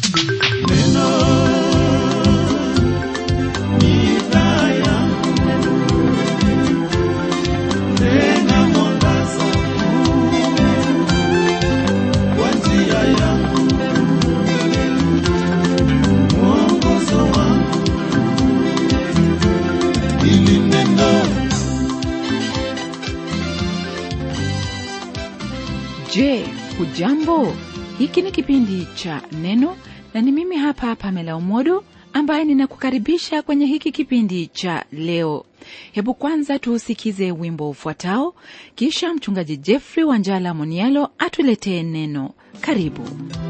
Je, hujambo? Hiki ni kipindi cha Neno na ni mimi hapa Pamela Omodo ambaye ninakukaribisha kwenye hiki kipindi cha leo. Hebu kwanza tuusikize wimbo ufuatao, kisha mchungaji Jeffrey Wanjala Monialo atuletee neno. Karibu.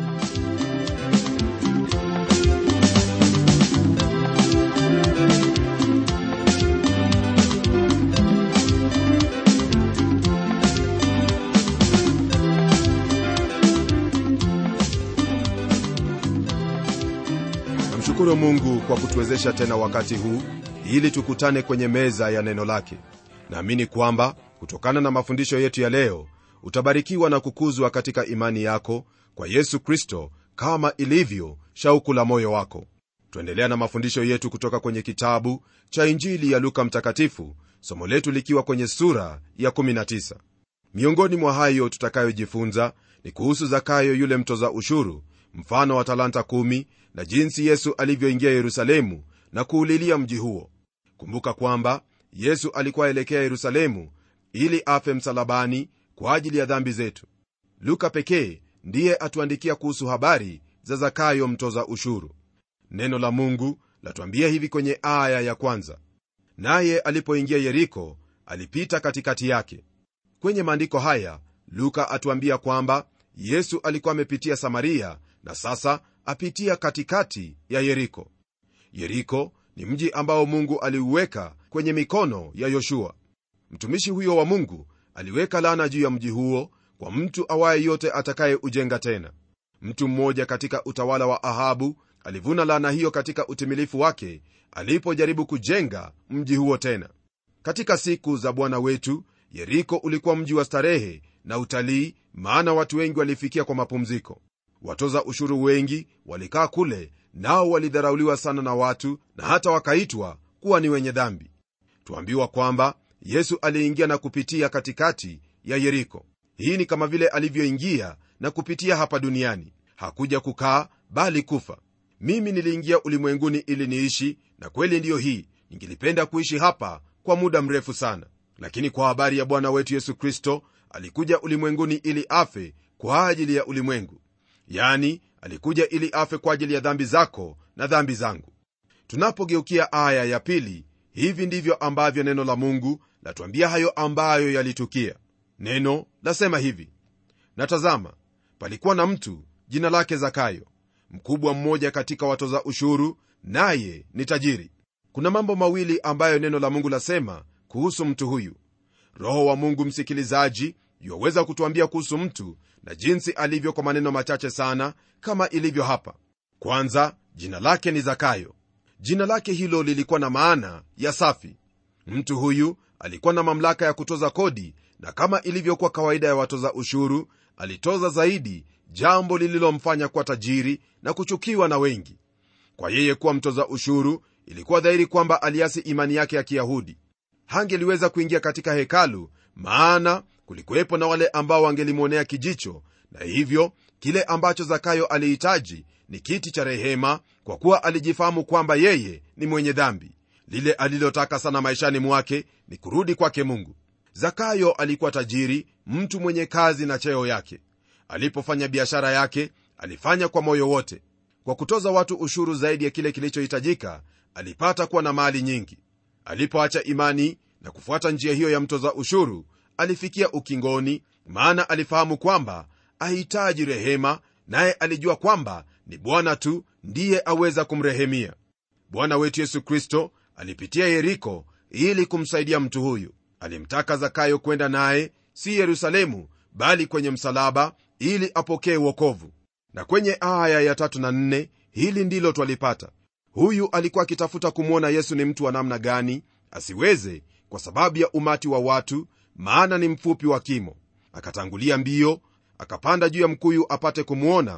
Shukuru Mungu kwa kutuwezesha tena wakati huu ili tukutane kwenye meza ya neno lake. Naamini kwamba kutokana na mafundisho yetu ya leo utabarikiwa na kukuzwa katika imani yako kwa Yesu Kristo kama ilivyo shauku la moyo wako. Tuendelea na mafundisho yetu kutoka kwenye kitabu cha Injili ya Luka mtakatifu, somo letu likiwa kwenye sura ya 19. Miongoni mwa hayo tutakayojifunza ni kuhusu Zakayo yule mtoza ushuru, mfano wa talanta 10 na jinsi Yesu alivyoingia Yerusalemu na kuulilia mji huo. Kumbuka kwamba Yesu alikuwa elekea Yerusalemu ili afe msalabani kwa ajili ya dhambi zetu. Luka pekee ndiye atuandikia kuhusu habari za Zakayo mtoza ushuru. Neno la Mungu latuambia hivi kwenye aya ya 1: naye alipoingia Yeriko alipita katikati yake. Kwenye maandiko haya Luka atuambia kwamba Yesu alikuwa amepitia Samaria na sasa apitia katikati ya Yeriko. Yeriko ni mji ambao Mungu aliuweka kwenye mikono ya Yoshua. Mtumishi huyo wa Mungu aliweka laana juu ya mji huo kwa mtu awaye yote atakaye ujenga tena. Mtu mmoja katika utawala wa Ahabu alivuna laana hiyo katika utimilifu wake alipojaribu kujenga mji huo tena. Katika siku za Bwana wetu, Yeriko ulikuwa mji wa starehe na utalii, maana watu wengi walifikia kwa mapumziko. Watoza ushuru wengi walikaa kule, nao walidharauliwa sana na watu na hata wakaitwa kuwa ni wenye dhambi. Tuambiwa kwamba Yesu aliingia na kupitia katikati ya Yeriko. Hii ni kama vile alivyoingia na kupitia hapa duniani. Hakuja kukaa bali kufa. Mimi niliingia ulimwenguni ili niishi, na kweli ndiyo hii, ningelipenda kuishi hapa kwa muda mrefu sana. Lakini kwa habari ya Bwana wetu Yesu Kristo, alikuja ulimwenguni ili afe kwa ajili ya ulimwengu. Yani, alikuja ili afe kwa ajili ya dhambi zako na dhambi zangu. Tunapogeukia aya ya 2, hivi ndivyo ambavyo neno la Mungu latuambia hayo ambayo yalitukia. Neno lasema hivi: na tazama, palikuwa na mtu jina lake Zakayo, mkubwa mmoja katika watoza ushuru, naye ni tajiri. Kuna mambo mawili ambayo neno la Mungu lasema kuhusu mtu huyu. Roho wa Mungu, msikilizaji, yuweza kutuambia kuhusu mtu na jinsi alivyo kwa maneno machache sana, kama ilivyo hapa. Kwanza, jina lake ni Zakayo. Jina lake hilo lilikuwa na maana ya safi. Mtu huyu alikuwa na mamlaka ya kutoza kodi, na kama ilivyokuwa kawaida ya watoza ushuru, alitoza zaidi, jambo lililomfanya kuwa tajiri na kuchukiwa na wengi. Kwa yeye kuwa mtoza ushuru, ilikuwa dhahiri kwamba aliasi imani yake ya Kiyahudi. Hangeliweza kuingia katika hekalu, maana kulikuwepo na wale ambao wangelimwonea kijicho, na hivyo kile ambacho Zakayo alihitaji ni kiti cha rehema, kwa kuwa alijifahamu kwamba yeye ni mwenye dhambi. Lile alilotaka sana maishani mwake ni kurudi kwake Mungu. Zakayo alikuwa tajiri, mtu mwenye kazi na cheo yake. Alipofanya biashara yake, alifanya kwa moyo wote. Kwa kutoza watu ushuru zaidi ya kile kilichohitajika, alipata kuwa na mali nyingi. Alipoacha imani na kufuata njia hiyo ya mtoza ushuru, alifikia ukingoni, maana alifahamu kwamba ahitaji rehema, naye alijua kwamba ni Bwana tu ndiye aweza kumrehemia. Bwana wetu Yesu Kristo alipitia Yeriko ili kumsaidia mtu huyu. Alimtaka Zakayo kwenda naye si Yerusalemu, bali kwenye msalaba, ili apokee wokovu. Na kwenye aya ya 3 na 4 hili ndilo twalipata: huyu alikuwa akitafuta kumwona Yesu ni mtu wa namna gani, asiweze kwa sababu ya umati wa watu, maana ni mfupi wa kimo. Akatangulia mbio, akapanda juu ya mkuyu apate kumwona,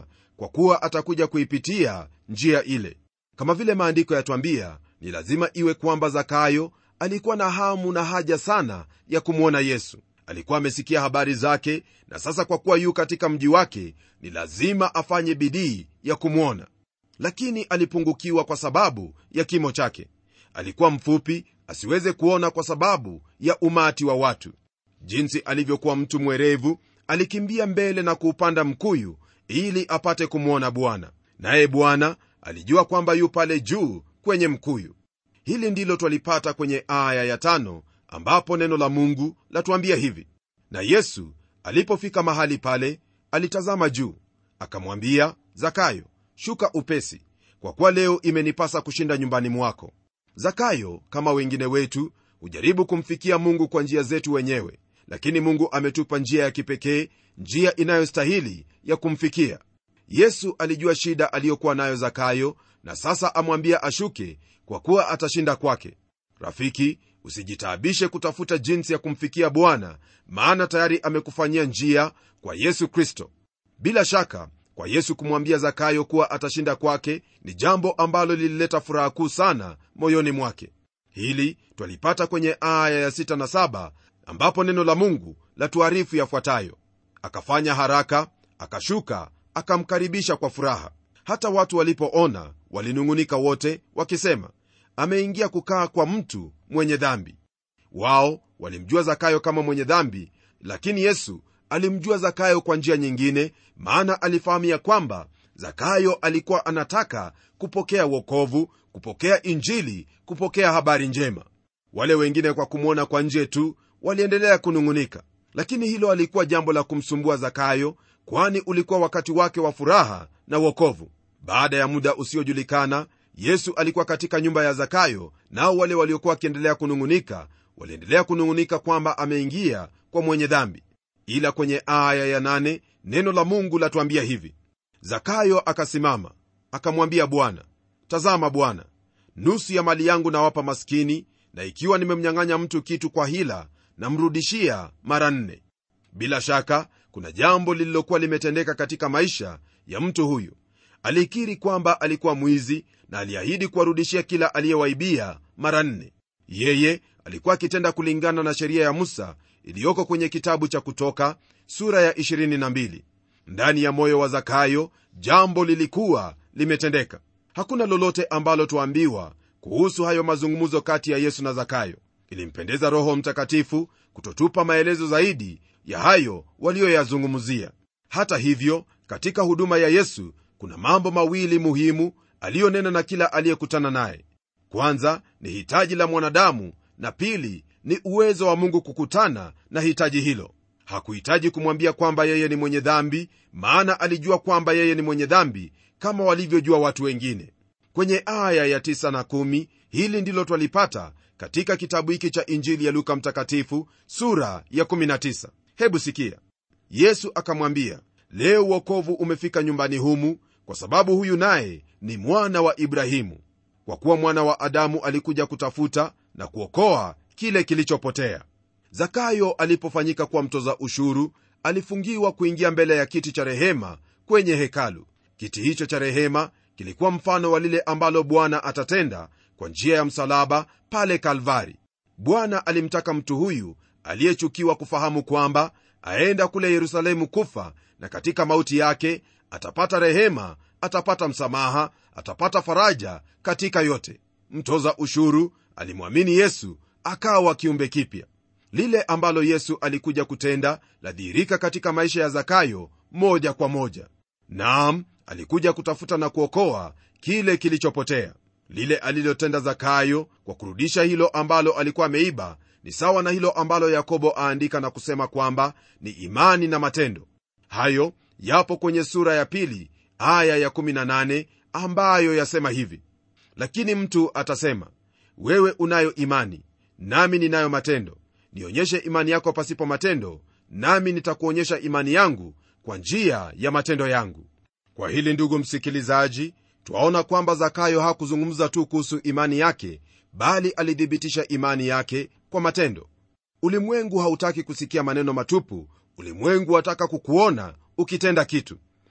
kwa kuwa atakuja kuipitia njia ile. Kama vile maandiko yatuambia, ni lazima iwe kwamba Zakayo alikuwa na hamu na haja sana ya kumwona Yesu. Alikuwa amesikia habari zake, na sasa kwa kuwa yu katika mji wake, ni lazima afanye bidii ya kumwona. Lakini alipungukiwa kwa sababu ya kimo chake. Alikuwa mfupi, asiweze kuona kwa sababu ya umati wa watu. Jinsi alivyokuwa mtu mwerevu, alikimbia mbele na kuupanda mkuyu ili apate kumwona Bwana. Naye Bwana alijua kwamba yu pale juu kwenye mkuyu. Hili ndilo twalipata kwenye aya ya 5, ambapo neno la Mungu latuambia hivi: na Yesu alipofika mahali pale, alitazama juu, akamwambia, Zakayo, shuka upesi, kwa kuwa leo imenipasa kushinda nyumbani mwako. Zakayo, kama wengine wetu, hujaribu kumfikia Mungu kwa njia zetu wenyewe, lakini Mungu ametupa njia ya kipekee, njia inayostahili ya kumfikia. Yesu alijua shida aliyokuwa nayo Zakayo, na sasa amwambia ashuke, kwa kuwa atashinda kwake. Rafiki, usijitaabishe kutafuta jinsi ya kumfikia Bwana, maana tayari amekufanyia njia kwa Yesu Kristo. Bila shaka, kwa Yesu kumwambia Zakayo kuwa atashinda kwake ni jambo ambalo lilileta furaha kuu sana moyoni mwake. Hili twalipata kwenye aya ya 6 na 7, ambapo neno la Mungu latuarifu yafuatayo: akafanya haraka, akashuka, akamkaribisha kwa furaha. Hata watu walipoona walinung'unika wote, wakisema, ameingia kukaa kwa mtu mwenye dhambi. Wao walimjua Zakayo kama mwenye dhambi, lakini Yesu alimjua Zakayo kwa njia nyingine, maana alifahamu ya kwamba Zakayo alikuwa anataka kupokea wokovu, kupokea Injili, kupokea habari njema. Wale wengine kwa kumwona kwa nje tu waliendelea kunung'unika, lakini hilo alikuwa jambo la kumsumbua Zakayo, kwani ulikuwa wakati wake wa furaha na wokovu. Baada ya muda usiojulikana, Yesu alikuwa katika nyumba ya Zakayo, nao wale waliokuwa wakiendelea kunung'unika waliendelea kunung'unika kwamba ameingia kwa mwenye dhambi. Ila kwenye aya ya 8 neno la Mungu latuambia hivi: Zakayo akasimama, akamwambia Bwana, tazama Bwana, nusu ya mali yangu nawapa maskini, na ikiwa nimemnyang'anya mtu kitu kwa hila, namrudishia mara 4. Bila shaka kuna jambo lililokuwa limetendeka katika maisha ya mtu huyu. Alikiri kwamba alikuwa mwizi na aliahidi kuwarudishia kila aliyewaibia mara 4. Yeye alikuwa akitenda kulingana na sheria ya Musa iliyoko kwenye kitabu cha Kutoka sura ya 22. Ndani ya moyo wa Zakayo jambo lilikuwa limetendeka. Hakuna lolote ambalo tuambiwa kuhusu hayo mazungumzo kati ya Yesu na Zakayo. Ilimpendeza Roho Mtakatifu kutotupa maelezo zaidi ya hayo walioyazungumzia. Hata hivyo, katika huduma ya Yesu kuna mambo mawili muhimu aliyonena na kila aliyekutana naye. Kwanza ni hitaji la mwanadamu, na pili ni uwezo wa Mungu kukutana na hitaji hilo. Hakuhitaji kumwambia kwamba yeye ni mwenye dhambi, maana alijua kwamba yeye ni mwenye dhambi kama walivyojua watu wengine. Kwenye aya ya 9 na 10, hili ndilo twalipata katika kitabu hiki cha Injili ya Luka Mtakatifu sura ya 19. Hebu sikia. Yesu akamwambia, leo wokovu umefika nyumbani humu, kwa sababu huyu naye ni mwana wa Ibrahimu, kwa kuwa mwana wa Adamu alikuja kutafuta na kuokoa kile kilichopotea. Zakayo alipofanyika kuwa mtoza ushuru, alifungiwa kuingia mbele ya kiti cha rehema kwenye hekalu. Kiti hicho cha rehema kilikuwa mfano wa lile ambalo Bwana atatenda kwa njia ya msalaba pale Kalvari. Bwana alimtaka mtu huyu aliyechukiwa kufahamu kwamba aenda kule Yerusalemu kufa, na katika mauti yake atapata rehema, atapata msamaha, atapata faraja katika yote. Mtoza ushuru alimwamini Yesu, akawa kiumbe kipya. Lile ambalo Yesu alikuja kutenda ladhihirika katika maisha ya Zakayo moja kwa moja. Naam, alikuja kutafuta na kuokoa kile kilichopotea. Lile alilotenda Zakayo kwa kurudisha hilo ambalo alikuwa ameiba ni sawa na hilo ambalo Yakobo aandika na kusema kwamba ni imani na matendo. Hayo yapo kwenye sura ya 2 aya ya 18, ambayo yasema hivi: lakini mtu atasema, wewe unayo imani, nami ninayo matendo. Nionyeshe imani yako pasipo matendo, nami nitakuonyesha imani yangu kwa njia ya matendo yangu. Kwa hili, ndugu msikilizaji, twaona kwamba Zakayo hakuzungumza tu kuhusu imani yake, bali alithibitisha imani yake kwa matendo. Ulimwengu hautaki kusikia maneno matupu. Ulimwengu wataka kukuona ukitenda kitu.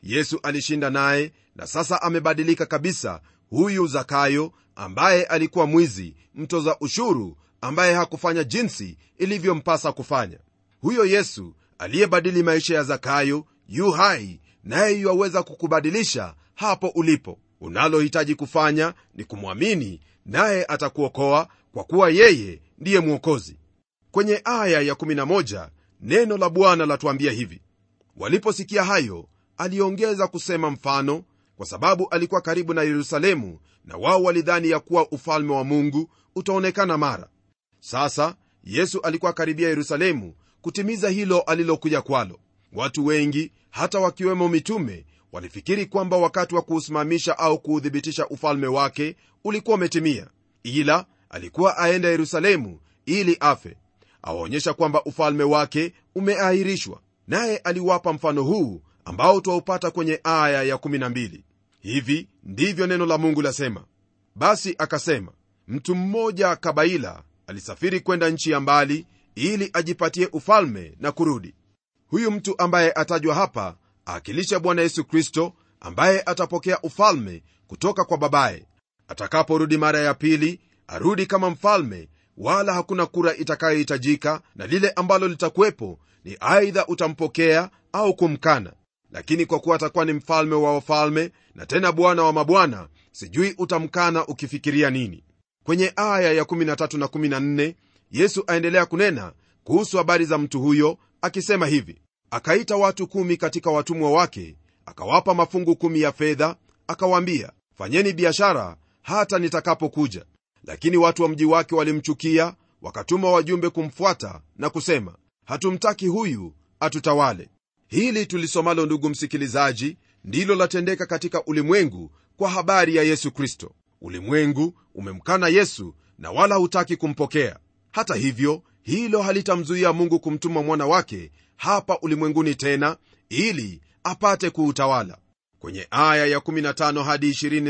Yesu alishinda naye, na sasa amebadilika kabisa. Huyu Zakayo ambaye alikuwa mwizi, mtoza ushuru, ambaye hakufanya jinsi ilivyompasa kufanya. Huyo Yesu aliyebadili maisha ya Zakayo yu hai, naye yuwaweza kukubadilisha hapo ulipo. Unalohitaji kufanya ni kumwamini, naye atakuokoa, kwa kuwa yeye ndiye Mwokozi. Kwenye aya ya 11 neno la Bwana latuambia hivi: waliposikia hayo, aliongeza kusema mfano, kwa sababu alikuwa karibu na Yerusalemu, na wao walidhani ya kuwa ufalme wa Mungu utaonekana mara. Sasa Yesu alikuwa karibia Yerusalemu kutimiza hilo alilokuja kwalo. Watu wengi, hata wakiwemo mitume, walifikiri kwamba wakati wa kuusimamisha au kuudhibitisha ufalme wake ulikuwa umetimia, ila alikuwa aenda Yerusalemu ili afe, awaonyesha kwamba ufalme wake umeahirishwa. Naye aliwapa mfano huu ambao twaupata kwenye aya ya 12. Hivi ndivyo neno la Mungu lasema: basi akasema, mtu mmoja kabaila alisafiri kwenda nchi ya mbali ili ajipatie ufalme na kurudi. Huyu mtu ambaye atajwa hapa akilisha Bwana Yesu Kristo, ambaye atapokea ufalme kutoka kwa babaye. Atakaporudi mara ya pili, arudi kama mfalme, wala hakuna kura itakayohitajika, na lile ambalo litakuwepo ni aidha utampokea au kumkana. Lakini kwa kuwa atakuwa ni mfalme wa wafalme na tena Bwana wa mabwana, sijui utamkana ukifikiria nini. Kwenye aya ya 13 na 14 Yesu aendelea kunena kuhusu habari za mtu huyo akisema hivi: akaita watu 10 katika watumwa wake, akawapa mafungu 10 ya fedha, akawaambia, fanyeni biashara hata nitakapokuja. Lakini watu wa mji wake walimchukia, wakatuma wajumbe kumfuata na kusema, hatumtaki huyu atutawale. Hili tulisomalo, ndugu msikilizaji, ndilo latendeka katika ulimwengu kwa habari ya Yesu Kristo. Ulimwengu umemkana Yesu na wala hutaki kumpokea. Hata hivyo, hilo halitamzuia Mungu kumtuma mwana wake hapa ulimwenguni tena ili apate kuutawala. Kwenye aya ya 15 hadi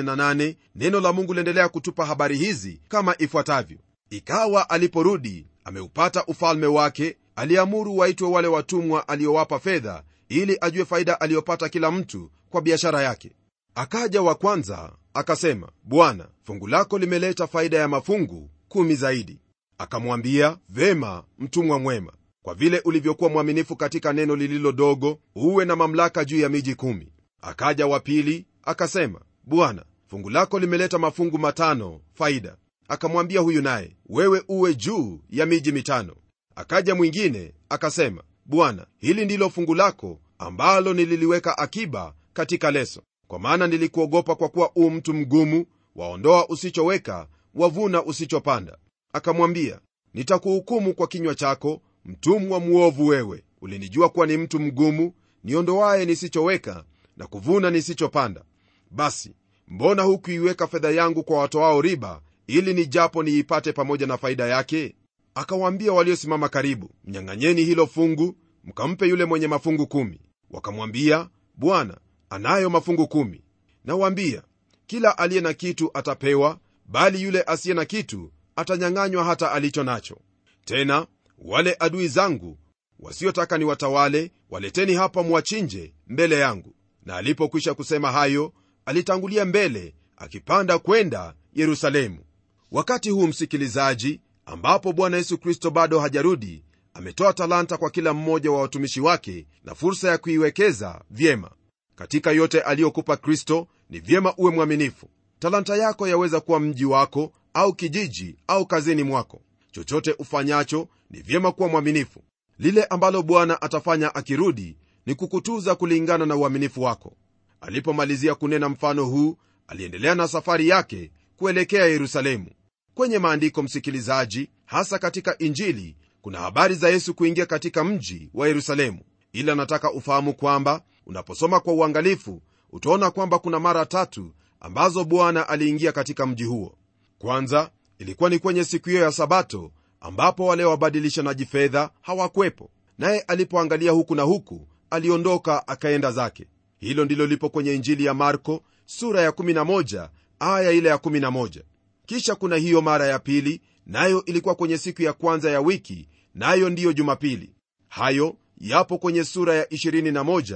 28 neno la Mungu liendelea kutupa habari hizi kama ifuatavyo: ikawa aliporudi ameupata ufalme wake, aliamuru waitwe wale watumwa aliowapa fedha, ili ajue faida aliyopata kila mtu kwa biashara yake. Akaja wa kwanza akasema, Bwana, fungu lako limeleta faida ya mafungu 10 zaidi. Akamwambia, vema, mtumwa mwema, kwa vile ulivyokuwa mwaminifu katika neno lililo dogo, uwe na mamlaka juu ya miji 10. Akaja wa pili akasema, Bwana, fungu lako limeleta mafungu 5 faida. Akamwambia huyu naye, wewe uwe juu ya miji 5. Akaja mwingine akasema, Bwana, hili ndilo fungu lako ambalo nililiweka akiba katika leso, kwa maana nilikuogopa, kwa kuwa mtu mgumu, waondoa usichoweka, wavuna usichopanda. Akamwambia, nitakuhukumu kwa kinywa chako, mtumwa muovu wewe. Ulinijua kuwa ni mtu mgumu, niondoaye nisichoweka na kuvuna nisichopanda. Basi mbona hukuiweka fedha yangu kwa watoao riba, ili nijapo niipate pamoja na faida yake? Akawaambia waliosimama karibu, mnyang'anyeni hilo fungu, mkampe yule mwenye mafungu 10. Wakamwambia, Bwana, anayo mafungu 10. Na waambia, kila aliye na kitu atapewa, bali yule asiye na kitu atanyang'anywa hata alicho nacho. Tena wale adui zangu wasiotaka ni watawale, waleteni hapa mwachinje mbele yangu. Na alipokwisha kusema hayo, alitangulia mbele akipanda kwenda Yerusalemu. Wakati huu, msikilizaji, ambapo Bwana Yesu Kristo bado hajarudi, ametoa talanta kwa kila mmoja wa watumishi wake na fursa ya kuiwekeza vyema. Katika yote aliyokupa Kristo, ni vyema uwe mwaminifu. Talanta yako yaweza kuwa mji wako au kijiji au kazini mwako. Chochote ufanyacho ni vyema kuwa mwaminifu. Lile ambalo Bwana atafanya akirudi ni kukutuza kulingana na uaminifu wako. Alipomalizia kunena mfano huu, aliendelea na safari yake kuelekea Yerusalemu. Kwenye maandiko, msikilizaji, hasa katika Injili, kuna habari za Yesu kuingia katika mji wa Yerusalemu. Ila nataka ufahamu kwamba unaposoma kwa uangalifu, utaona kwamba kuna mara 3 ambazo Bwana aliingia katika mji huo. Kwanza ilikuwa ni kwenye siku hiyo ya Sabato, ambapo wale wabadilishanaji fedha hawakwepo, naye alipoangalia huku na huku, aliondoka akaenda zake. Hilo ndilo lipo kwenye Injili ya Marko sura ya 11 aya ile ya 11. Kisha kuna hiyo mara ya pili, nayo ilikuwa kwenye siku ya kwanza ya wiki, nayo ndiyo Jumapili. Hayo yapo kwenye sura ya 21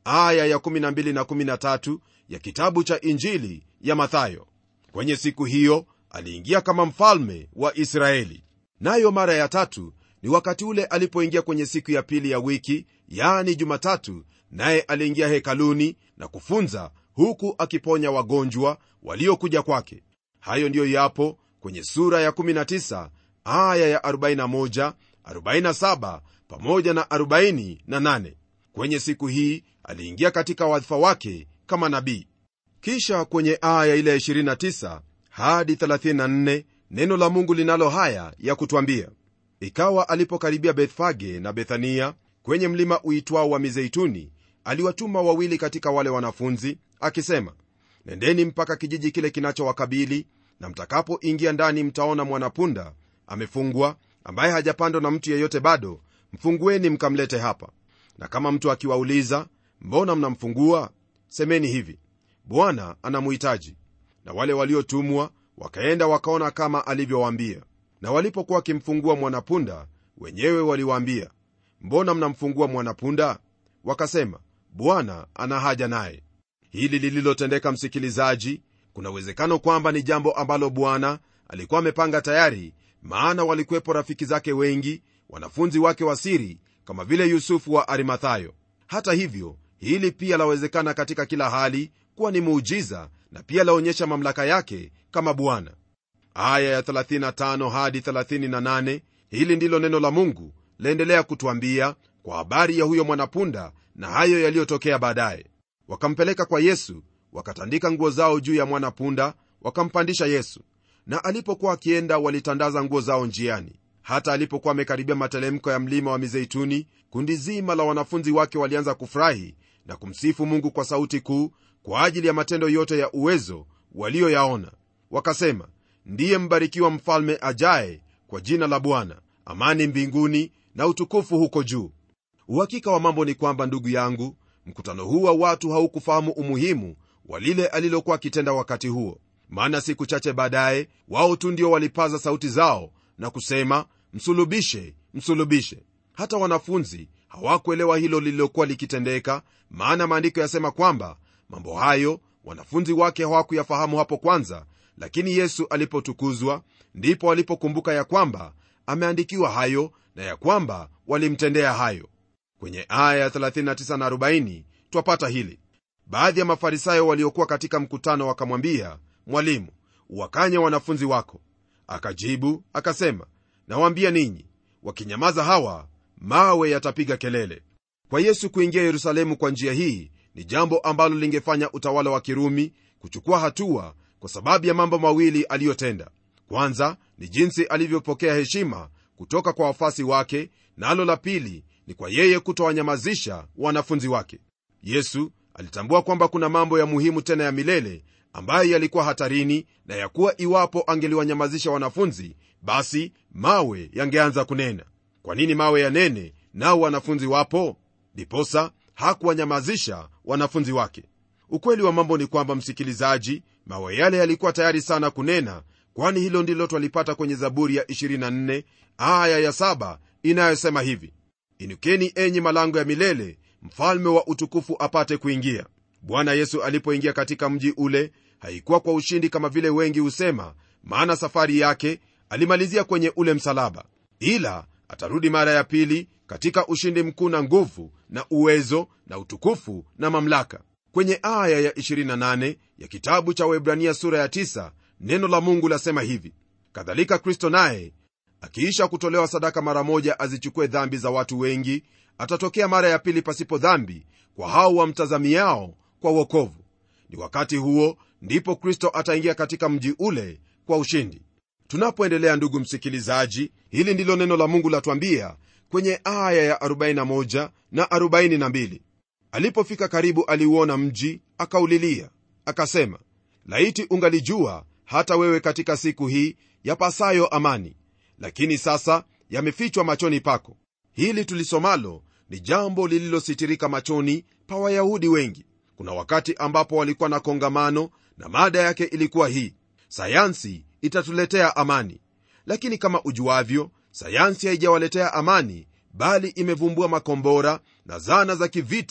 aya ya 12 na 13 ya kitabu cha Injili ya Mathayo. Kwenye siku hiyo aliingia kama mfalme wa Israeli. Nayo mara ya tatu ni wakati ule alipoingia kwenye siku ya pili ya wiki, yaani Jumatatu, naye aliingia hekaluni na kufunza, huku akiponya wagonjwa waliokuja kwake. Hayo ndiyo yapo kwenye sura ya 19 aya ya 41, 47 pamoja na 48. Kwenye siku hii aliingia katika wadhifa wake kama nabii. Kisha kwenye aya ile 29 hadi 34 neno la Mungu linalo haya ya kutwambia: ikawa alipokaribia Bethfage na Bethania kwenye mlima uitwao wa Mizeituni, aliwatuma wawili katika wale wanafunzi akisema, nendeni mpaka kijiji kile kinachowakabili, na mtakapoingia ndani mtaona mwanapunda amefungwa, ambaye hajapandwa na mtu yeyote bado. Mfungueni mkamlete hapa. Na kama mtu akiwauliza, mbona mnamfungua? Semeni hivi, Bwana anamuhitaji. Na wale waliotumwa wakaenda wakaona kama alivyowaambia. Na walipokuwa wakimfungua mwanapunda, wenyewe waliwaambia, mbona mnamfungua mwanapunda? Wakasema, Bwana ana haja naye. Hili lililotendeka, msikilizaji, kuna uwezekano kwamba ni jambo ambalo Bwana alikuwa amepanga tayari, maana walikuwepo rafiki zake wengi, wanafunzi wake wa siri, kama vile Yusufu wa Arimathayo. Hata hivyo, hili pia lawezekana katika kila hali kuwa ni muujiza, na pia laonyesha mamlaka yake kama Bwana. Aya ya 35 hadi 38, hili ndilo neno la Mungu laendelea kutuambia kwa habari ya huyo mwanapunda na hayo yaliyotokea baadaye. Wakampeleka kwa Yesu, wakatandika nguo zao juu ya mwanapunda, wakampandisha Yesu. Na alipokuwa akienda, walitandaza nguo zao njiani. Hata alipokuwa amekaribia matelemko ya mlima wa Mizeituni, kundi zima la wanafunzi wake walianza kufurahi na kumsifu Mungu kwa sauti kuu kwa ajili ya matendo yote ya uwezo walioyaona. Wakasema, ndiye mbarikiwa mfalme ajaye kwa jina la Bwana, amani mbinguni na utukufu huko juu. Uhakika wa mambo ni kwamba, ndugu yangu, mkutano huu wa watu haukufahamu umuhimu wa lile alilokuwa akitenda wakati huo. Maana siku chache baadaye, wao tu ndio walipaza sauti zao na kusema, msulubishe, msulubishe. Hata wanafunzi hawakuelewa hilo lililokuwa likitendeka, maana maandiko yasema kwamba mambo hayo wanafunzi wake hawakuyafahamu hapo kwanza, lakini Yesu alipotukuzwa ndipo walipokumbuka ya kwamba ameandikiwa hayo na ya kwamba walimtendea hayo. Kwenye aya 39 na 40 twapata hili: baadhi ya Mafarisayo waliokuwa katika mkutano wakamwambia, Mwalimu, uwakanye wanafunzi wako. Akajibu akasema, nawaambia ninyi, wakinyamaza hawa, mawe yatapiga kelele. Kwa Yesu kuingia Yerusalemu kwa njia hii ni jambo ambalo lingefanya utawala wa Kirumi kuchukua hatua, kwa sababu ya mambo mawili aliyotenda. Kwanza ni jinsi alivyopokea heshima kutoka kwa wafasi wake, nalo la pili ni kwa yeye kutowanyamazisha wanafunzi wake. Yesu alitambua kwamba kuna mambo ya muhimu tena ya milele ambayo yalikuwa hatarini, na ya kuwa iwapo angeliwanyamazisha wanafunzi, basi mawe yangeanza kunena. Kwa nini mawe yanene nao wanafunzi wapo? Ndiposa hakuwanyamazisha wanafunzi wake. Ukweli wa mambo ni kwamba, msikilizaji, mawe yale yalikuwa tayari sana kunena, kwani hilo ndilo twalipata kwenye Zaburi ya 24 aya ya 7 inayosema hivi: inukeni enyi malango ya milele, mfalme wa utukufu apate kuingia. Bwana Yesu alipoingia katika mji ule, haikuwa kwa ushindi kama vile wengi husema, maana safari yake alimalizia kwenye ule msalaba, ila atarudi mara ya pili katika ushindi mkuu na nguvu na uwezo na utukufu na mamlaka. Kwenye aya ya 28 ya kitabu cha Waebrania sura ya 9, neno la Mungu lasema hivi: kadhalika Kristo naye akiisha kutolewa sadaka mara moja azichukue dhambi za watu wengi, atatokea mara ya pili pasipo dhambi kwa hao wamtazamiao kwa wokovu. Ni wakati huo ndipo Kristo ataingia katika mji ule kwa ushindi. Tunapoendelea, ndugu msikilizaji, hili ndilo neno la Mungu latuambia kwenye aya ya 41 na 42: alipofika karibu aliuona mji, akaulilia akasema, laiti ungalijua hata wewe katika siku hii yapasayo amani, lakini sasa yamefichwa machoni pako. Hili tulisomalo ni jambo lililositirika machoni pa Wayahudi wengi. Kuna wakati ambapo walikuwa na kongamano, na mada yake ilikuwa hii: sayansi itatuletea amani. Lakini kama ujuavyo, sayansi haijawaletea amani, bali imevumbua makombora na zana za kivita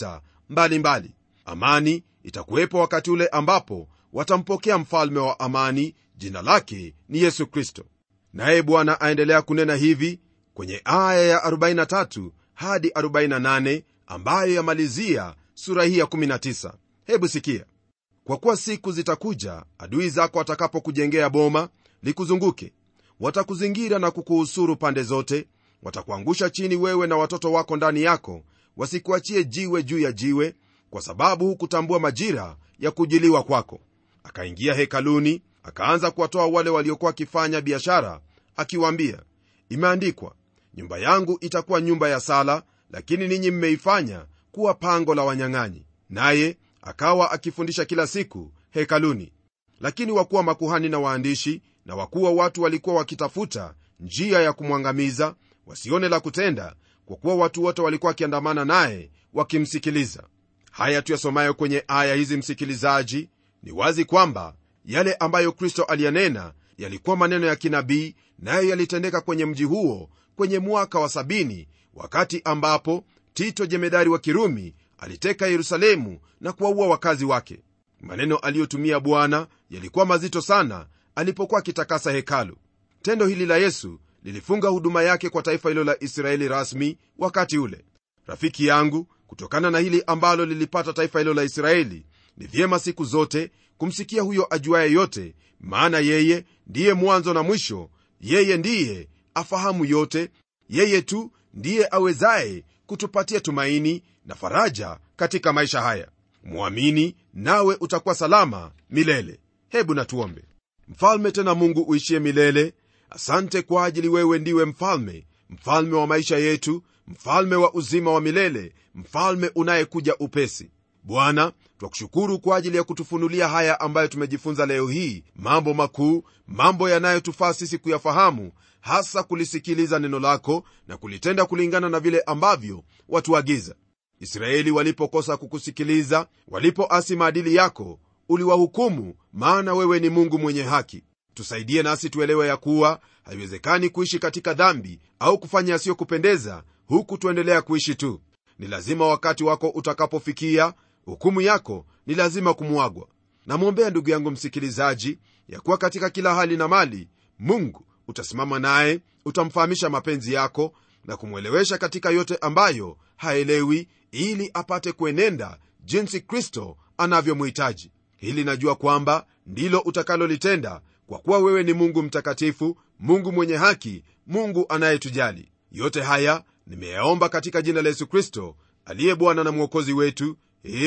mbalimbali. Amani itakuwepo wakati ule ambapo watampokea mfalme wa amani, jina lake ni Yesu Kristo. Naye Bwana aendelea kunena hivi kwenye aya ya 43 hadi 48 ambayo yamalizia sura hii ya 19. Hebu sikia: kwa kuwa siku zitakuja, adui zako watakapokujengea boma likuzunguke, watakuzingira na kukuhusuru pande zote, watakuangusha chini, wewe na watoto wako ndani yako, wasikuachie jiwe juu ya jiwe, kwa sababu hukutambua majira ya kujiliwa kwako. Akaingia hekaluni, akaanza kuwatoa wale waliokuwa wakifanya biashara, akiwaambia, imeandikwa, nyumba yangu itakuwa nyumba ya sala, lakini ninyi mmeifanya kuwa pango la wanyang'anyi. Naye akawa akifundisha kila siku hekaluni. Lakini wakuu wa makuhani na waandishi na wakuu wa watu walikuwa wakitafuta njia ya kumwangamiza, wasione la kutenda, kwa kuwa watu wote walikuwa wakiandamana naye wakimsikiliza. Haya tuyasomayo kwenye aya hizi, msikilizaji, ni wazi kwamba yale ambayo Kristo aliyanena yalikuwa maneno ya kinabii, nayo yalitendeka kwenye mji huo kwenye mwaka wa 70, wakati ambapo Tito jemedari wa Kirumi aliteka Yerusalemu na kuwaua wakazi wake. Maneno aliyotumia Bwana yalikuwa mazito sana alipokuwa akitakasa hekalu. Tendo hili la Yesu lilifunga huduma yake kwa taifa hilo la Israeli rasmi wakati ule. Rafiki yangu, kutokana na hili ambalo lilipata taifa hilo la Israeli, ni vyema siku zote kumsikia huyo ajuaye yote, maana yeye ndiye mwanzo na mwisho. Yeye ndiye afahamu yote. Yeye tu ndiye awezaye kutupatia tumaini na faraja katika maisha haya. Muamini nawe utakuwa salama milele. Hebu na tuombe. Mfalme tena Mungu uishie milele, asante kwa ajili wewe ndiwe mfalme, mfalme wa maisha yetu, mfalme wa uzima wa milele, mfalme unayekuja upesi. Bwana, twakushukuru kwa ajili ya kutufunulia haya ambayo tumejifunza leo hii, mambo makuu, mambo yanayotufaa sisi kuyafahamu, hasa kulisikiliza neno lako na kulitenda kulingana na vile ambavyo watuagiza. Israeli walipokosa kukusikiliza, walipoasi maadili yako, uliwahukumu, maana wewe ni Mungu mwenye haki. Tusaidie nasi tuelewe ya kuwa haiwezekani kuishi katika dhambi au kufanya yasiyokupendeza huku tuendelea kuishi tu. Ni lazima wakati wako utakapofikia, hukumu yako ni lazima kumwagwa. Namwombea ndugu yangu msikilizaji ya kuwa katika kila hali na mali Mungu utasimama naye, utamfahamisha mapenzi yako na kumwelewesha katika yote ambayo haelewi, ili apate kuenenda jinsi Kristo anavyomhitaji. Hili najua kwamba ndilo utakalolitenda, kwa kuwa wewe ni Mungu mtakatifu, Mungu mwenye haki, Mungu anayetujali. Yote haya nimeyaomba katika jina la Yesu Kristo aliye Bwana na Mwokozi wetu,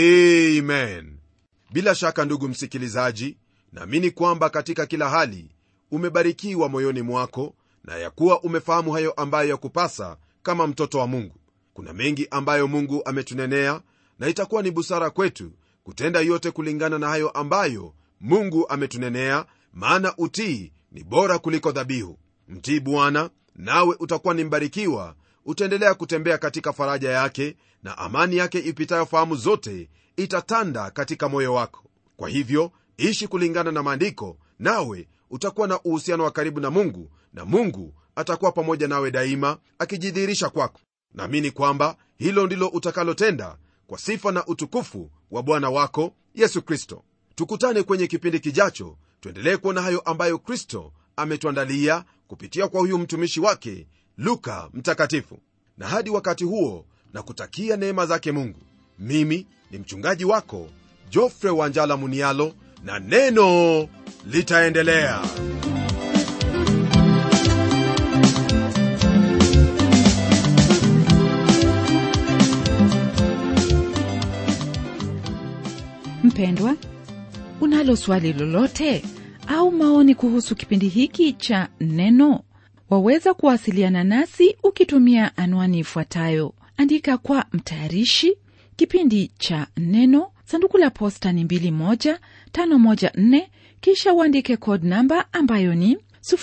amen. Bila shaka ndugu msikilizaji, naamini kwamba katika kila hali umebarikiwa moyoni mwako, na ya kuwa umefahamu hayo ambayo yakupasa kama mtoto wa Mungu. Kuna mengi ambayo Mungu ametunenea, na itakuwa ni busara kwetu kutenda yote kulingana na hayo ambayo Mungu ametunenea, maana utii ni bora kuliko dhabihu. Mtii Bwana nawe utakuwa ni mbarikiwa, utaendelea kutembea katika faraja yake, na amani yake ipitayo fahamu zote itatanda katika moyo wako. Kwa hivyo ishi kulingana na maandiko, nawe utakuwa na uhusiano wa karibu na Mungu, na Mungu atakuwa pamoja nawe daima, akijidhihirisha kwako. Naamini kwamba hilo ndilo utakalotenda kwa sifa na utukufu wa Bwana wako Yesu Kristo. Tukutane kwenye kipindi kijacho, tuendelee kuona hayo ambayo Kristo ametuandalia kupitia kwa huyu mtumishi wake Luka mtakatifu. Na hadi wakati huo, na kutakia neema zake Mungu. Mimi ni mchungaji wako Geoffrey Wanjala Munialo, na neno litaendelea. Mpendwa, unalo swali lolote au maoni kuhusu kipindi hiki cha neno? Waweza kuwasiliana nasi ukitumia anwani ifuatayo: andika kwa mtayarishi kipindi cha neno, sanduku la posta ni 21514, kisha uandike code namba ambayo ni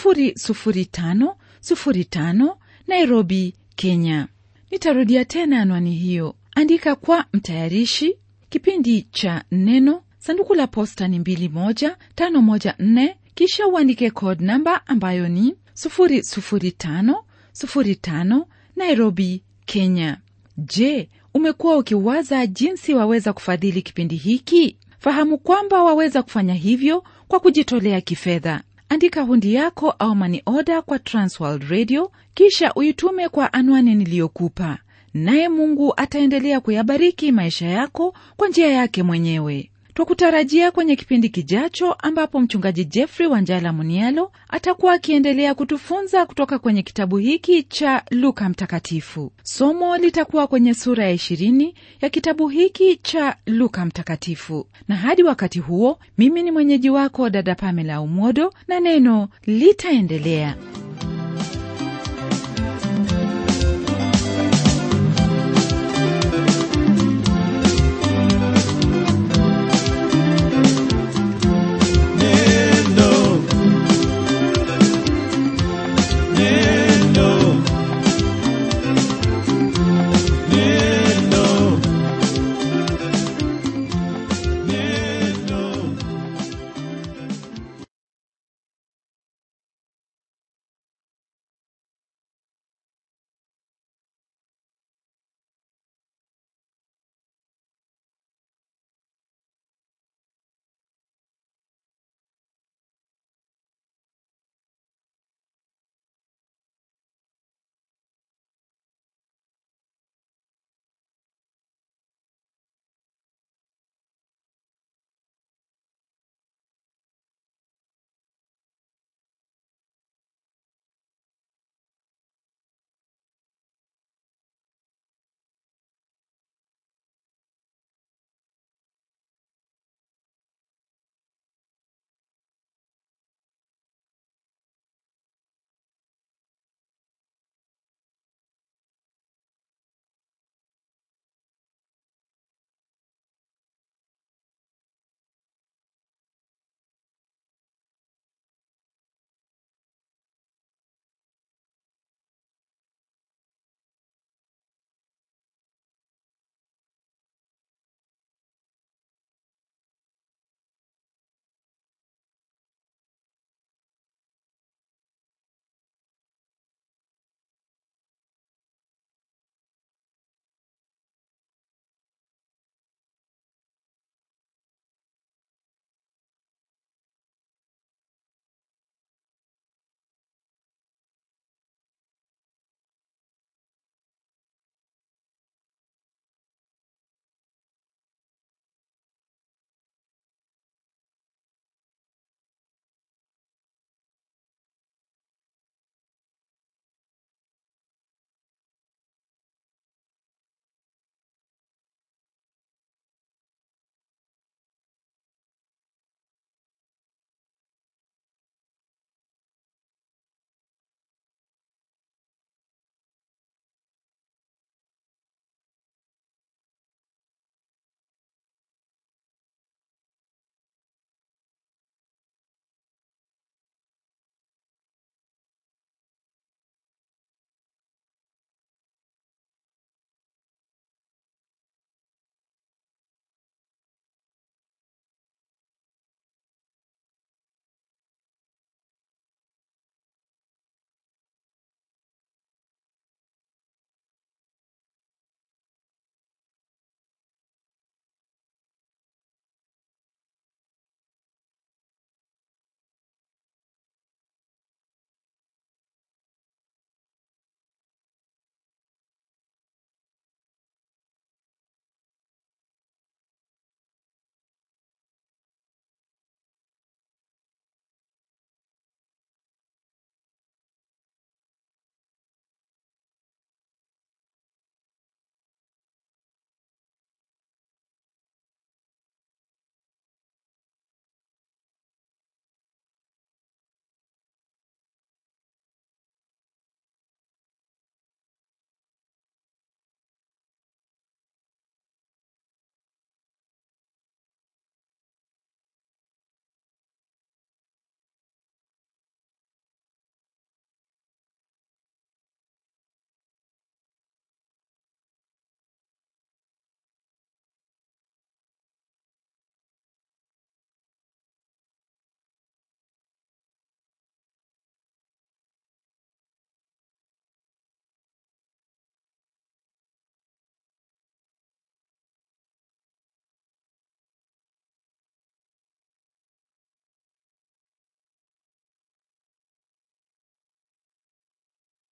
00505 Nairobi, Kenya. Nitarudia tena anwani hiyo: andika kwa mtayarishi kipindi cha neno, sanduku la posta ni 21514, kisha uandike code namba ambayo ni 00505 Nairobi, Kenya. Je, umekuwa ukiwaza jinsi waweza kufadhili kipindi hiki? Fahamu kwamba waweza kufanya hivyo kwa kujitolea kifedha. Andika hundi yako au money order kwa Transworld Radio, kisha uitume kwa anwani niliyokupa. Naye Mungu ataendelea kuyabariki maisha yako kwa njia yake mwenyewe. Tukutarajia kwenye kipindi kijacho ambapo mchungaji Jeffrey Wanjala Munialo atakuwa akiendelea kutufunza kutoka kwenye kitabu hiki cha Luka Mtakatifu. Somo litakuwa kwenye sura ya 20 ya kitabu hiki cha Luka Mtakatifu. Na hadi wakati huo, mimi ni mwenyeji wako dada Pamela Umodo, na neno litaendelea.